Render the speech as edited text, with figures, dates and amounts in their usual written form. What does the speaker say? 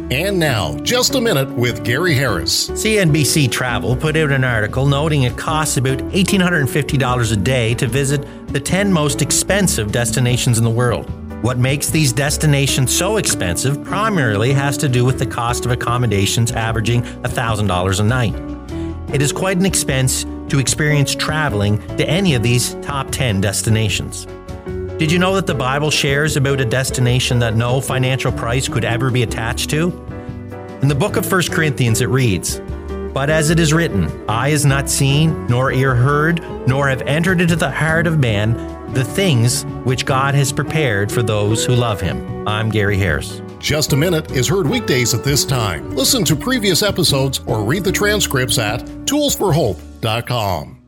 And now, Just a Minute with Gary Harris. CNBC Travel put out an article noting it costs about $1,850 a day to visit the 10 most expensive destinations in the world. What makes these destinations so expensive primarily has to do with the cost of accommodations averaging $1,000 a night. It is quite an expense to experience traveling to any of these top 10 destinations. Did you know that the Bible shares about a destination that no financial price could ever be attached to? In the book of 1 Corinthians it reads, "But as it is written, eye has not seen, nor ear heard, nor have entered into the heart of man the things which God has prepared for those who love him." I'm Gary Harris. Just a Minute is heard weekdays at this time. Listen to previous episodes or read the transcripts at toolsforhope.com.